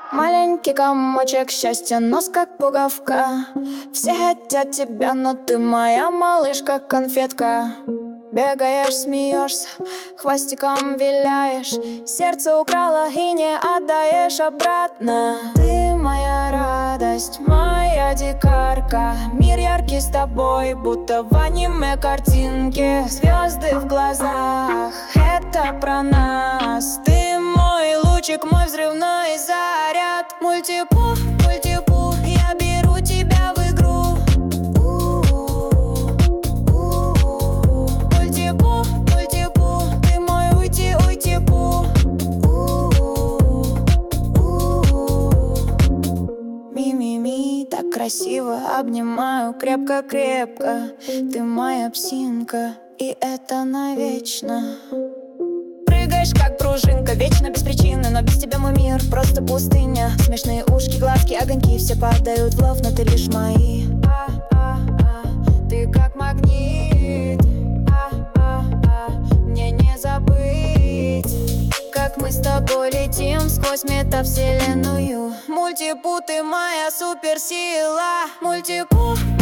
Маленький комочек счастья, нос как пуговка. Все хотят тебя, но ты моя малышка-конфетка. Бегаешь, смеешься, хвостиком виляешь, сердце украла и не отдаешь обратно. Ты моя радость, моя дикарка. Мир яркий с тобой, будто в аниме картинке. Звезды в глазах, это про нас. Ты мой лучик, мой взрывной заряд. Мультипу, мультипу, я беру тебя в игру. Мультипу, мультипу, ты мой уйти, уйти-пу. Ми-ми-ми, так красиво обнимаю крепко-крепко. Ты моя псинка, и это навечно. Прыгаешь как пружинка, вечно без причины, но без тебя мой мир просто пустыня. Смешные ушки, глазки, огоньки, все падают в лов, но ты лишь мои. Ты как магнит, мне не забыть, как мы с тобой летим сквозь метавселенную. Мультипу, ты моя суперсила. Мультипу.